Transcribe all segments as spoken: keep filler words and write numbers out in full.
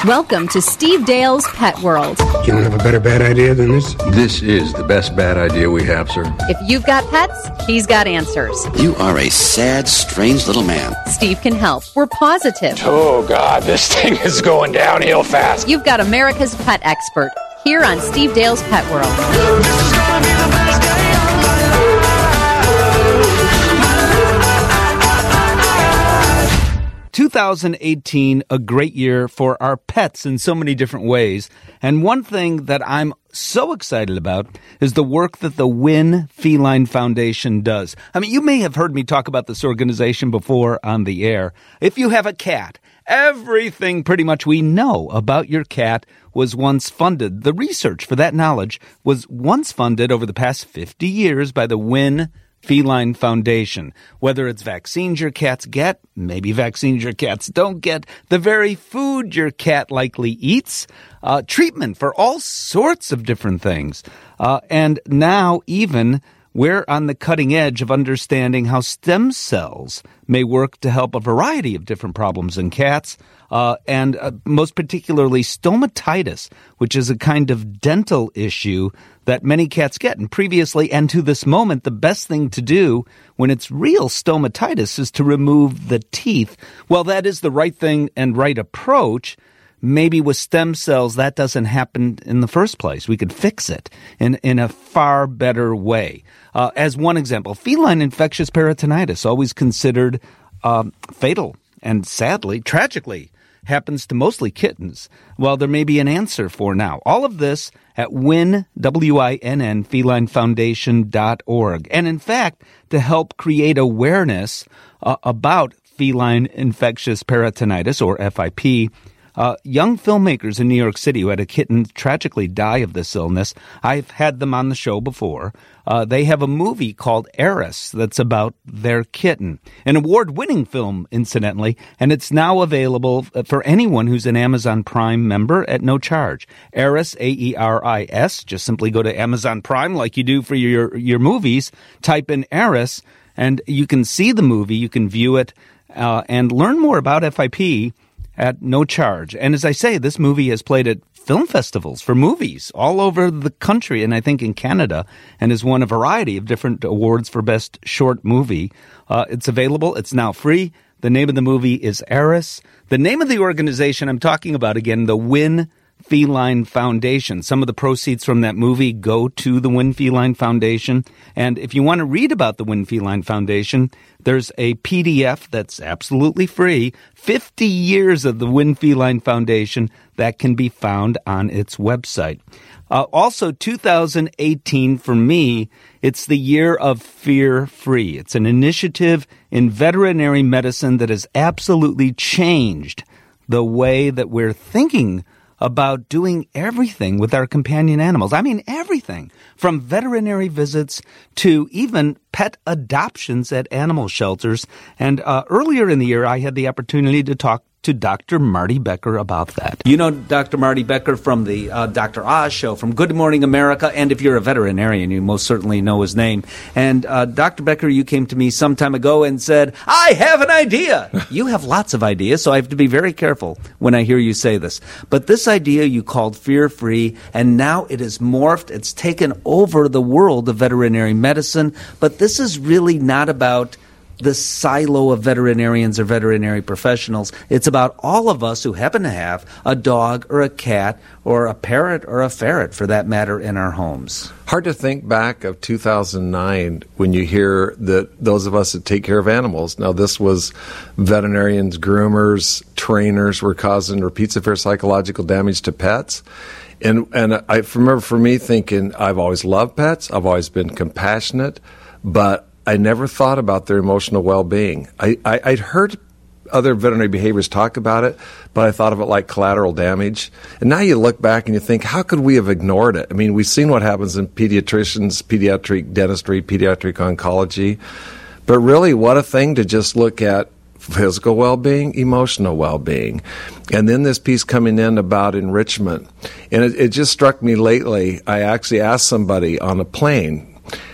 Welcome to Steve Dale's Pet World. You don't have a better bad idea than this? This is the best bad idea we have, sir. If you've got pets, he's got answers. You are a sad, strange little man. Steve can help. We're positive. Oh, God, this thing is going downhill fast. You've got America's pet expert here on Steve Dale's Pet World. This is gonna be the best day of my life. two thousand eighteen, a great year for our pets in so many different ways. And one thing that I'm so excited about is the work that the Win Feline Foundation does. I mean, you may have heard me talk about this organization before on the air. If you have a cat, everything pretty much we know about your cat was once funded. The research for that knowledge was once funded over the past fifty years by the Win Feline Foundation. Whether it's vaccines your cats get, maybe vaccines your cats don't get, the very food your cat likely eats, uh, treatment for all sorts of different things. Uh, and now even we're on the cutting edge of understanding how stem cells may work to help a variety of different problems in cats, uh, and uh, most particularly stomatitis, which is a kind of dental issue that many cats get. And previously and to this moment, the best thing to do when it's real stomatitis is to remove the teeth. Well, that is the right thing and right approach. Maybe with stem cells, that doesn't happen in the first place. We could fix it in, in a far better way. Uh, as one example, feline infectious peritonitis, always considered um, fatal and sadly, tragically, happens to mostly kittens. Well, there may be an answer for now. All of this at Win, W I N N, feline foundation dot org. And in fact, to help create awareness uh, about feline infectious peritonitis, or F I P, Uh, young filmmakers in New York City who had a kitten tragically die of this illness, I've had them on the show before. Uh, they have a movie called Eris that's about their kitten, an award-winning film, incidentally, and it's now available for anyone who's an Amazon Prime member at no charge. Eris, A E R I S, just simply go to Amazon Prime like you do for your, your movies, type in Eris, and you can see the movie, you can view it, uh, and learn more about F I P at no charge. And as I say, this movie has played at film festivals for movies all over the country, and I think in Canada, and has won a variety of different awards for Best Short Movie. Uh, it's available. It's now free. The name of the movie is Eris. The name of the organization I'm talking about, again, the Win Feline Foundation. Some of the proceeds from that movie go to the Win Feline Foundation. And if you want to read about the Win Feline Foundation, there's a P D F that's absolutely free, fifty years of the Win Feline Foundation, that can be found on its website. Uh, also, two thousand eighteen, for me, it's the year of Fear Free. It's an initiative in veterinary medicine that has absolutely changed the way that we're thinking about doing everything with our companion animals. I mean, everything from veterinary visits to even pet adoptions at animal shelters. And uh, earlier in the year, I had the opportunity to talk to Doctor Marty Becker about that. You know Doctor Marty Becker from the uh, Doctor Oz show, from Good Morning America, and if you're a veterinarian, you most certainly know his name. And uh, Doctor Becker, you came to me some time ago and said, I have an idea. You have lots of ideas, so I have to be very careful when I hear you say this. But this idea you called Fear Free, and now it is morphed. It's taken over the world of veterinary medicine. But this is really not about the silo of veterinarians or veterinary professionals. It's about all of us who happen to have a dog or a cat or a parrot or a ferret, for that matter, in our homes. Hard to think back of two thousand nine when you hear that those of us that take care of animals. Now, this was veterinarians, groomers, trainers were causing repeat severe psychological damage to pets. And, and I remember for me thinking, I've always loved pets. I've always been compassionate, but I never thought about their emotional well-being. I, I, I'd heard other veterinary behaviors talk about it, but I thought of it like collateral damage. And now you look back and you think, how could we have ignored it? I mean, we've seen what happens in pediatricians, pediatric dentistry, pediatric oncology. But really, what a thing to just look at physical well-being, emotional well-being. And then this piece coming in about enrichment. And it, it just struck me lately. I actually asked somebody on a plane,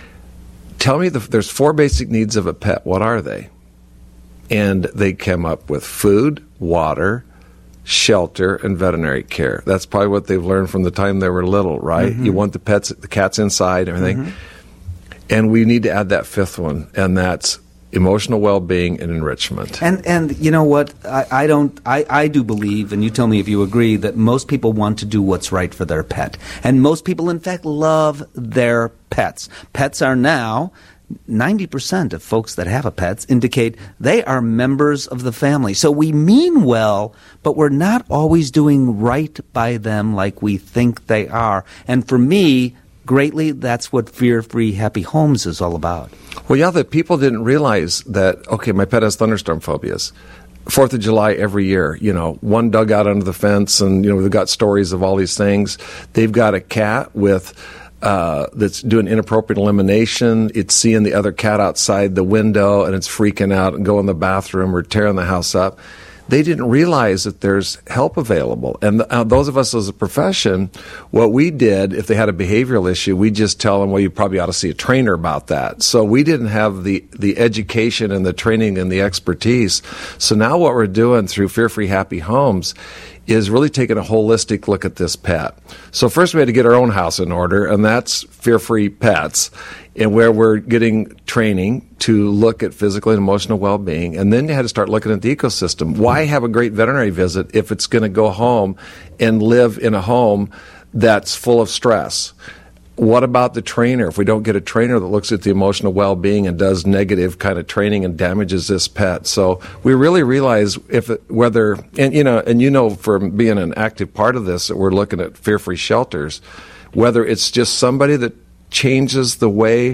tell me, the, there's four basic needs of a pet. What are they? And they came up with food, water, shelter, and veterinary care. That's probably what they've learned from the time they were little, right? Mm-hmm. You want the pets, the cats inside, everything. Mm-hmm. And we need to add that fifth one, and that's emotional well-being and enrichment. And and you know what? I, I don't. I, I do believe, and you tell me if you agree, that most people want to do what's right for their pet, and most people, in fact, love their pets. Pets are now. ninety percent of folks that have a pet indicate they are members of the family. So we mean well, but we're not always doing right by them like we think they are. And for me, greatly, that's what Fear-Free Happy Homes is all about. Well, yeah, that people didn't realize that, okay, my pet has thunderstorm phobias. Fourth of July every year, you know, one dug out under the fence, and, you know, we've got stories of all these things. They've got a cat with... Uh, that's doing inappropriate elimination. It's seeing the other cat outside the window, and it's freaking out and going in the bathroom or tearing the house up. They didn't realize that there's help available. And the, uh, those of us as a profession, what we did, if they had a behavioral issue, we just tell them, well, you probably ought to see a trainer about that. So we didn't have the, the education and the training and the expertise. So now what we're doing through Fear-Free Happy Homes is really taking a holistic look at this pet. So first we had to get our own house in order, and that's Fear-Free Pets, and where we're getting training to look at physical and emotional well-being. And then you had to start looking at the ecosystem. Why have a great veterinary visit if it's going to go home and live in a home that's full of stress? What about the trainer? If we don't get a trainer that looks at the emotional well-being and does negative kind of training and damages this pet. So we really realize if it, whether, and you know, and you know from being an active part of this that we're looking at fear-free shelters, whether it's just somebody that changes the way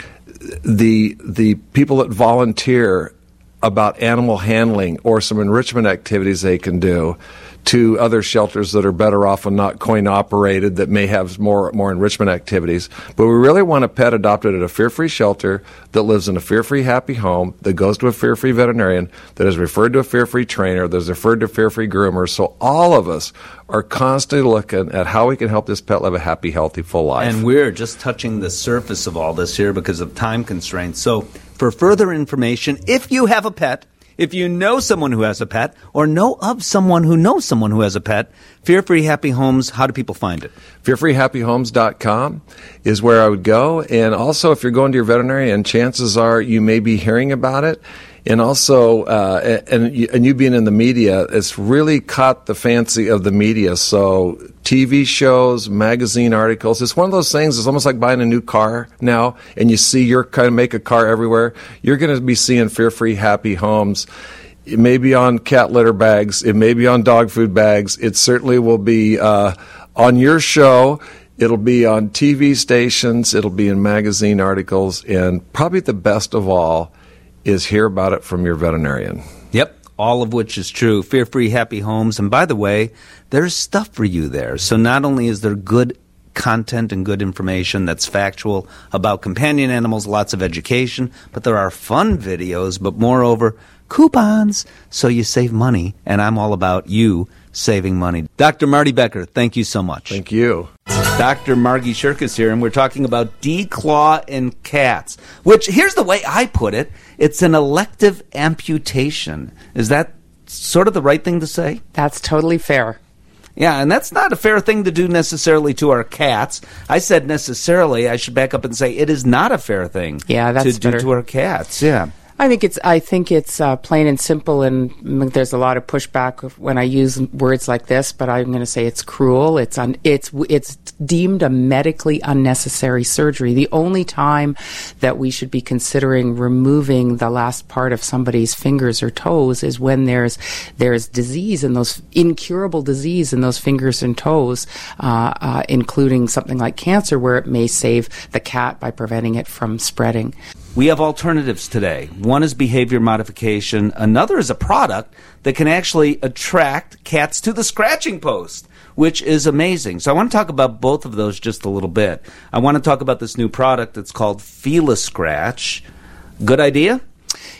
the the people that volunteer about animal handling or some enrichment activities they can do, to other shelters that are better off and not coin-operated that may have more more enrichment activities. But we really want a pet adopted at a fear-free shelter that lives in a fear-free happy home, that goes to a fear-free veterinarian, that is referred to a fear-free trainer, that is referred to a fear-free groomer. So all of us are constantly looking at how we can help this pet live a happy, healthy, full life. And we're just touching the surface of all this here because of time constraints. So for further information, if you have a pet, if you know someone who has a pet, or know of someone who knows someone who has a pet, Fear-Free Happy Homes, how do people find it? fear free happy homes dot com is where I would go. And also, if you're going to your veterinarian, chances are you may be hearing about it. And also, uh, and, and you being in the media, it's really caught the fancy of the media. So T V shows, magazine articles, it's one of those things, it's almost like buying a new car now, and you see your kind of make a car everywhere. You're going to be seeing Fear-Free Happy Homes. It may be on cat litter bags. It may be on dog food bags. It certainly will be uh, on your show. It'll be on T V stations. It'll be in magazine articles. And probably the best of all is hear about it from your veterinarian. Yep, all of which is true. Fear-Free Happy Homes. And by the way, there's stuff for you there. So not only is there good content and good information that's factual about companion animals, lots of education, but there are fun videos, but moreover, coupons, so you save money. And I'm all about you saving money. Doctor Marty Becker, thank you so much. Thank you. Doctor Margie Shirkus here, and we're talking about declaw in cats, which, here's the way I put it, it's an elective amputation. Is that sort of the right thing to say? That's totally fair. Yeah, and that's not a fair thing to do necessarily to our cats. I said necessarily, I should back up and say it is not a fair thing yeah, that's to do better. to our cats. Yeah. I think it's I think it's uh, plain and simple, and there's a lot of pushback when I use words like this. But I'm going to say it's cruel. It's un, it's it's deemed a medically unnecessary surgery. The only time that we should be considering removing the last part of somebody's fingers or toes is when there's there's disease in those incurable disease in those fingers and toes, uh, uh, including something like cancer, where it may save the cat by preventing it from spreading. We have alternatives today. One is behavior modification. Another is a product that can actually attract cats to the scratching post, which is amazing. So I want to talk about both of those just a little bit. I want to talk about this new product that's called Feel-A-Scratch. Good idea?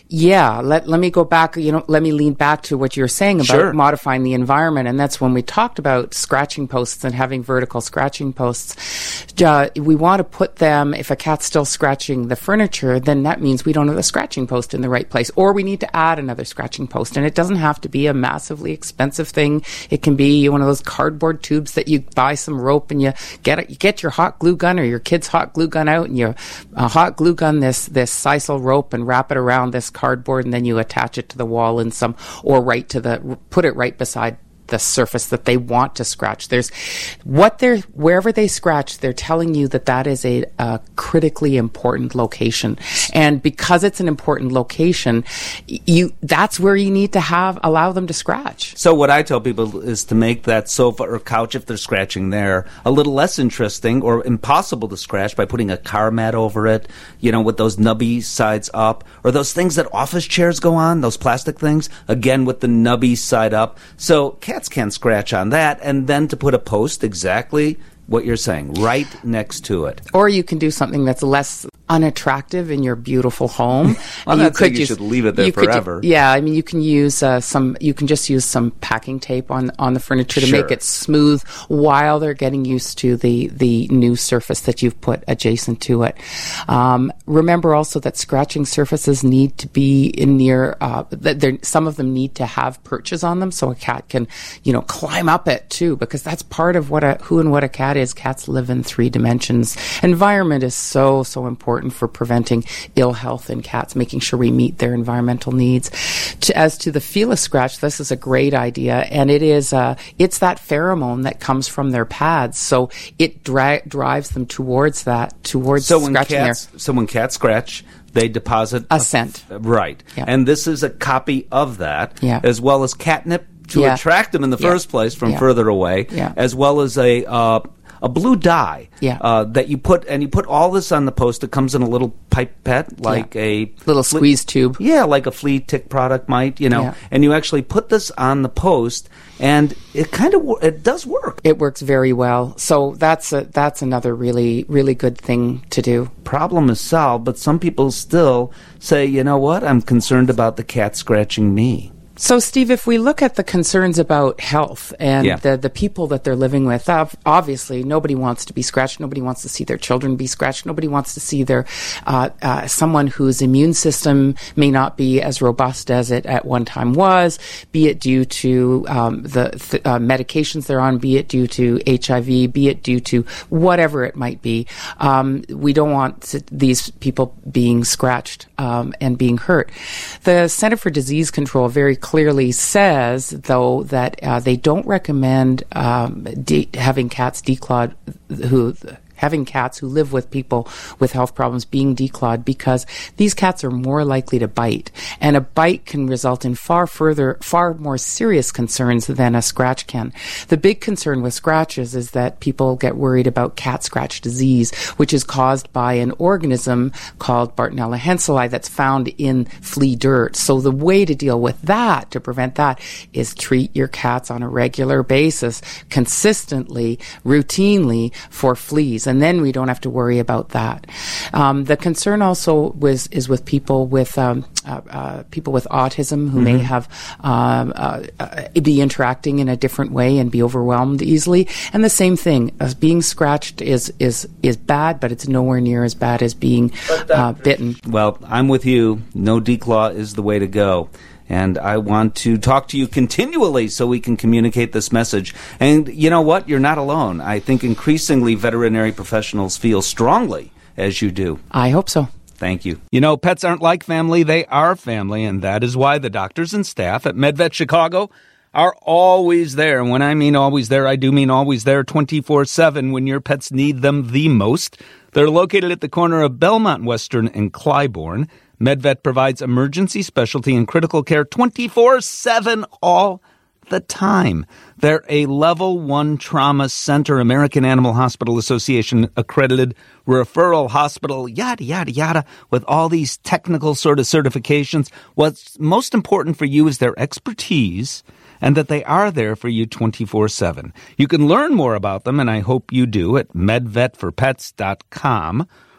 Yeah, let let me go back, you know, let me lean back to what you were saying about Sure. modifying the environment. And that's when we talked about scratching posts and having vertical scratching posts. Uh, we want to put them, if a cat's still scratching the furniture, then that means we don't have the scratching post in the right place. Or we need to add another scratching post. And it doesn't have to be a massively expensive thing. It can be one of those cardboard tubes that you buy some rope and you get it, you get your hot glue gun or your kid's hot glue gun out and you uh, hot glue gun this, this sisal rope and wrap it around this cardboard, and then you attach it to the wall in some, or right to the, put it right beside the surface that they want to scratch. There's what they're, wherever they scratch, they're telling you that that is a, a critically important location. And because it's an important location, you, that's where you need to have, allow them to scratch. So what I tell people is to make that sofa or couch, if they're scratching there, a little less interesting or impossible to scratch by putting a car mat over it, you know, with those nubby sides up, or those things that office chairs go on, those plastic things, again with the nubby side up. So cats can scratch on that, and then to put a post exactly what you're saying, right next to it. Or you can do something that's less unattractive in your beautiful home. I'm you not saying you use, should leave it there you could- forever. yeah, I mean, you can use uh, some. You can just use some packing tape on on the furniture to Sure. make it smooth while they're getting used to the the new surface that you've put adjacent to it. Um, remember also that scratching surfaces need to be in near. Uh, that there, some of them need to have perches on them, so a cat can, you know, climb up it too, because that's part of what a who and what a cat is. Cats live in three dimensions. Environment is so so important for preventing ill health in cats, making sure we meet their environmental needs. To, as to the Fila scratch, this is a great idea, and it is uh, it's that pheromone that comes from their pads, so it dra- drives them towards that, towards So when scratching cats, their so when cats scratch, they deposit a scent. Right. Yeah. And this is a copy of that, Yeah. as well as catnip to Yeah. attract them in the Yeah. first place from Yeah. further away, Yeah. as well as a uh, a blue dye Yeah. uh, that you put, and you put all this on the post. It comes in a little pipette, like a Little flea- squeeze tube. Yeah, like a flea tick product might, you know. Yeah. And you actually put this on the post, and it kind of wor- it does work. It works very well. So that's a, that's another really really good thing to do. Problem is solved, but some people still say, you know what, I'm concerned about the cat scratching me. So, Steve, if we look at the concerns about health and Yeah. the, the people that they're living with, ob- obviously nobody wants to be scratched. Nobody wants to see their children be scratched. Nobody wants to see their uh, uh, someone whose immune system may not be as robust as it at one time was, be it due to um, the th- uh, medications they're on, be it due to H I V, be it due to whatever it might be. Um, we don't want to, these people being scratched um, and being hurt. The Center for Disease Control very clearly says, though, that uh, they don't recommend um, de- having cats declawed who having cats who live with people with health problems being declawed, because these cats are more likely to bite, and a bite can result in far further, far more serious concerns than a scratch can. The big concern with scratches is that people get worried about cat scratch disease, which is caused by an organism called Bartonella henselae that's found in flea dirt. So the way to deal with that, to prevent that, is treat your cats on a regular basis, consistently, routinely, for fleas. And then we don't have to worry about that. Um, the concern also was is with people with um, uh, uh, people with autism who Mm-hmm. may have um, uh, uh, be interacting in a different way and be overwhelmed easily. And the same thing, uh, being scratched is is is bad, but it's nowhere near as bad as being uh, bitten. Well, I'm with you. No declaw is the way to go. And I want to talk to you continually so we can communicate this message. And you know what? You're not alone. I think increasingly veterinary professionals feel strongly as you do. I hope so. Thank you. You know, pets aren't like family, they are family, and that is why the doctors and staff at MedVet Chicago are always there. And when I mean always there, I do mean always there twenty-four seven when your pets need them the most. They're located at the corner of Belmont Western and Clybourne. MedVet provides emergency, specialty, and critical care twenty-four seven all the time. They're a level one trauma center, American Animal Hospital Association accredited referral hospital, yada, yada, yada, with all these technical sort of certifications. What's most important for you is their expertise and that they are there for you twenty-four seven. You can learn more about them, and I hope you do, at med vet for pets dot com.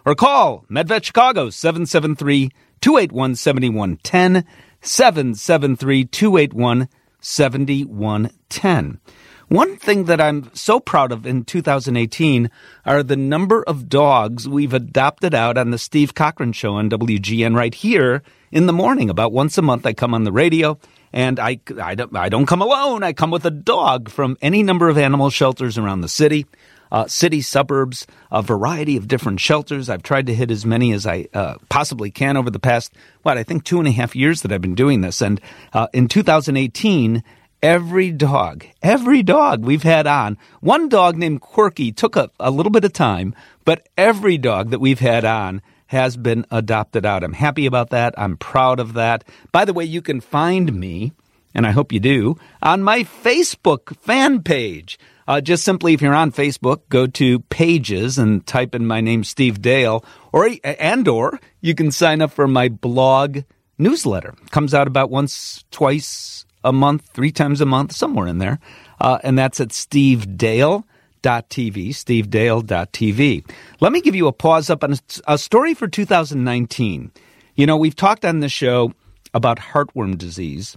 or call MedVet Chicago, seven seven three, two eight one, seven one one zero, seven seven three, two eight one, seven one one zero. One thing that I'm so proud of in two thousand eighteen are the number of dogs we've adopted out on the Steve Cochran Show on W G N right here in the morning. About once a month I come on the radio, and I, I, don't, I don't come alone. I come with a dog from any number of animal shelters around the city, uh, city, suburbs, a variety of different shelters. I've tried to hit as many as I uh, possibly can over the past, what, I think two and a half years that I've been doing this. And uh, in two thousand eighteen, Every dog, every dog we've had on, one dog named Quirky took a, a little bit of time, but every dog that we've had on has been adopted out. I'm happy about that. I'm proud of that. By the way, you can find me, and I hope you do, on my Facebook fan page. Uh, just simply, if you're on Facebook, go to Pages and type in my name, Steve Dale, or and or you can sign up for my blog newsletter. It comes out about once, twice a month, three times a month, somewhere in there. Uh, and that's at steve dale dot t v, steve dale dot t v. Let me give you a pause up on a, a story for two thousand nineteen. You know, we've talked on this show about heartworm disease.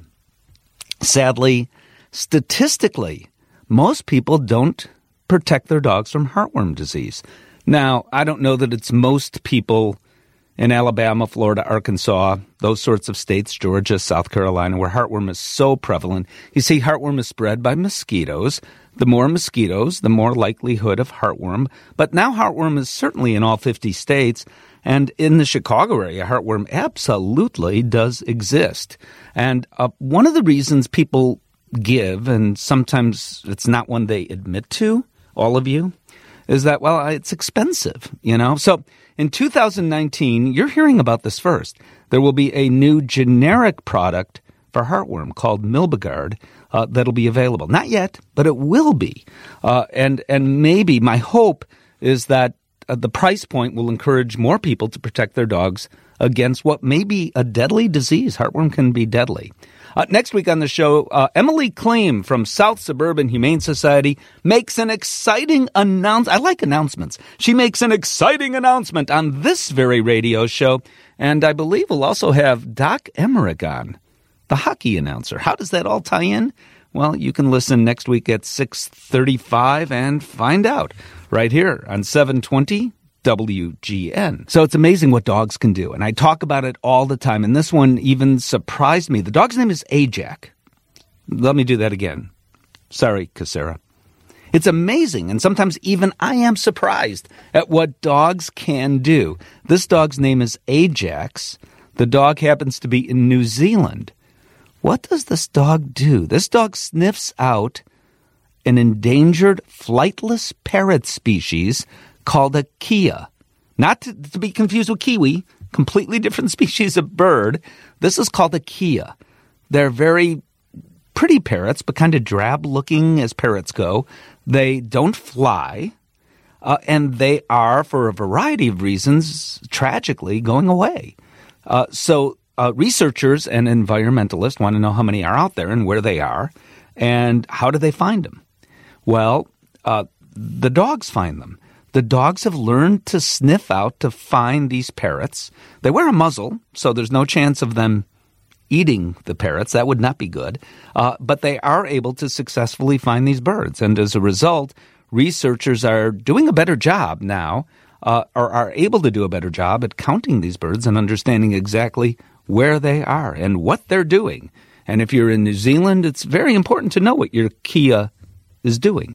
Sadly, statistically, most people don't protect their dogs from heartworm disease. Now, I don't know that it's most people in Alabama, Florida, Arkansas, those sorts of states, Georgia, South Carolina, where heartworm is so prevalent. You see, heartworm is spread by mosquitoes. The more mosquitoes, the more likelihood of heartworm. But now heartworm is certainly in all fifty states. And in the Chicago area, heartworm absolutely does exist. And uh, one of the reasons people give, and sometimes it's not one they admit to, all of you, is that, well, it's expensive, you know? So in two thousand nineteen, you're hearing about this first. There will be a new generic product for heartworm called Milbigard uh, that'll be available. Not yet, but it will be. Uh, and, and maybe my hope is that uh, the price point will encourage more people to protect their dogs against what may be a deadly disease. Heartworm can be deadly. Uh, next week on the show, uh, Emily Kleem from South Suburban Humane Society makes an exciting announcement. I like announcements. She makes an exciting announcement on this very radio show. And I believe we'll also have Doc Emmerich on, the hockey announcer. How does that all tie in? Well, you can listen next week at six thirty-five and find out right here on seven twenty W G N. So it's amazing what dogs can do, and I talk about it all the time, and this one even surprised me. The dog's name is Ajax. Let me do that again. Sorry, Casera. It's amazing, and sometimes even I am surprised at what dogs can do. This dog's name is Ajax. The dog happens to be in New Zealand. What does this dog do? This dog sniffs out an endangered flightless parrot species called a kea. Not to, to be confused with kiwi, completely different species of bird. This is called a kea. They're very pretty parrots, but kind of drab-looking as parrots go. They don't fly, uh, and they are, for a variety of reasons, tragically going away. Uh, so uh, researchers and environmentalists want to know how many are out there and where they are, and how do they find them? Well, uh, the dogs find them. The dogs have learned to sniff out to find these parrots. They wear a muzzle, so there's no chance of them eating the parrots. That would not be good. Uh, but they are able to successfully find these birds. And as a result, researchers are doing a better job now, uh, or are able to do a better job at counting these birds and understanding exactly where they are and what they're doing. And if you're in New Zealand, it's very important to know what your kea is doing.